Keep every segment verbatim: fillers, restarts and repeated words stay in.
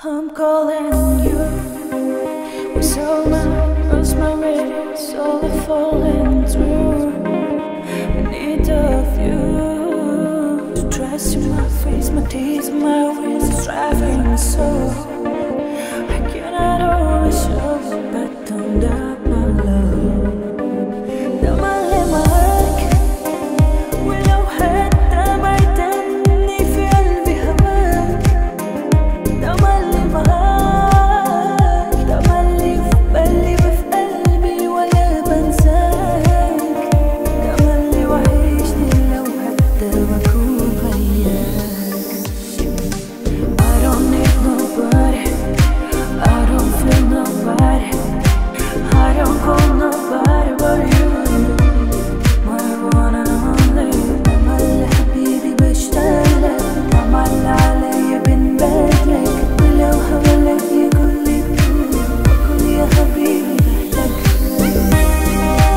I'm calling you with so much rosemary, it's all falling through. I need of you to trust in my face, my teeth, my wings, driving so. I cannot always show, but don't doubt my love. تملي معاك ولو حتى بعدني في قلبي هواك. تملي معاك، تملي في بالي وفي قلبي ولا بنساك. تملي وحشني لو حتى بكون وياك. I don't need nobody, I don't feel nobody, I don't call nobody but you. My one and only. تملي حبيبي بشتاقلك، تملي عليا بنبادلك، ولو هواك يقول لي قول يا حبيبي بحلك.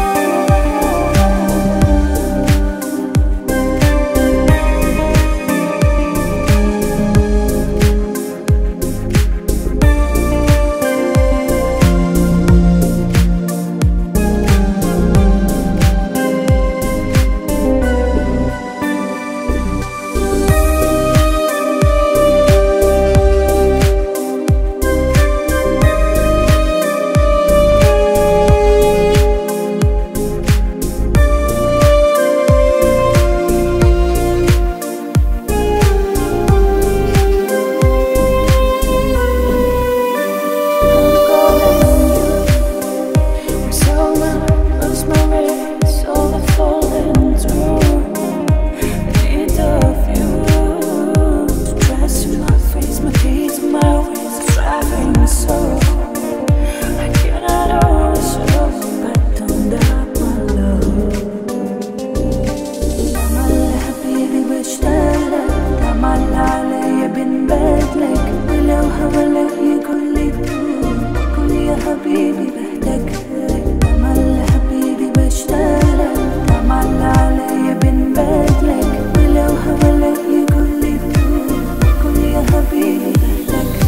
حبيبي بحتاج تملي حبيبي بشتاقلك، تملي عليا بنبادلك، ولو هواك يقول لي قول يا حبيبي بحتاج.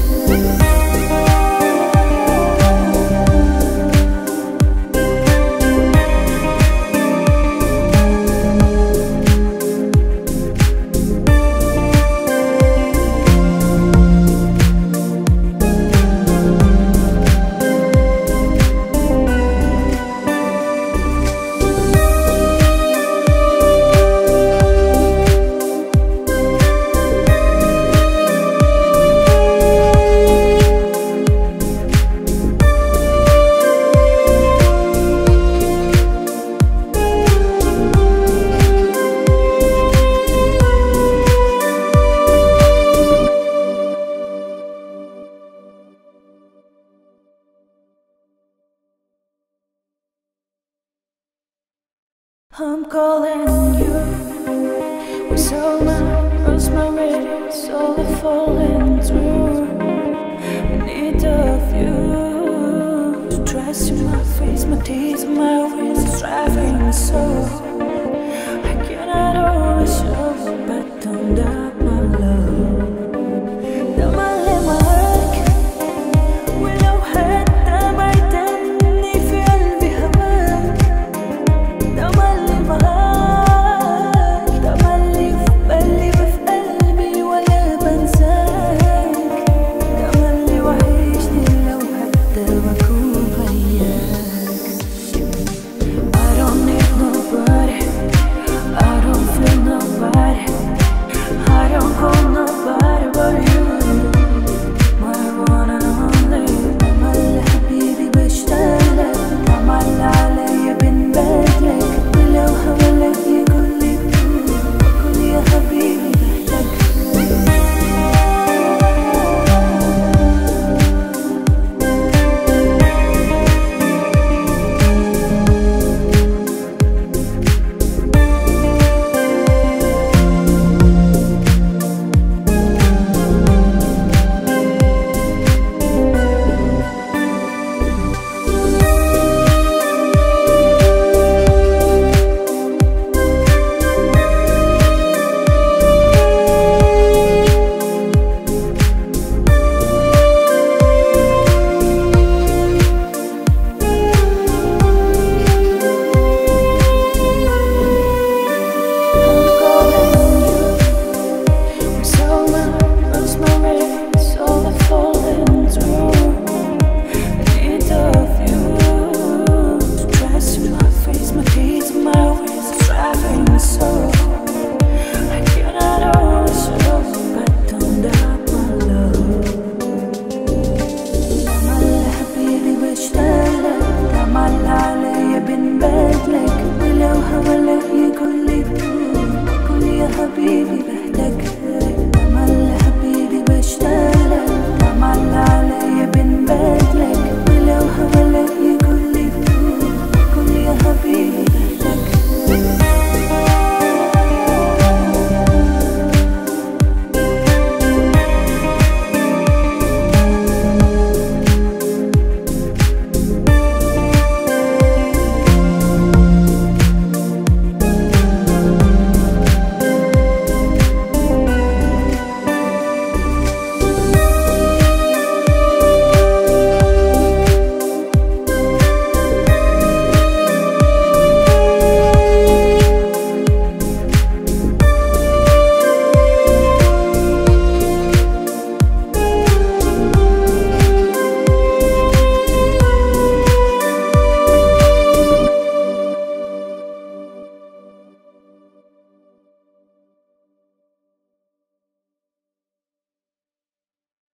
I'm calling you with so much rosemary, it's all falling through. I need of you to trust in my face, my teeth, my wings, driving so.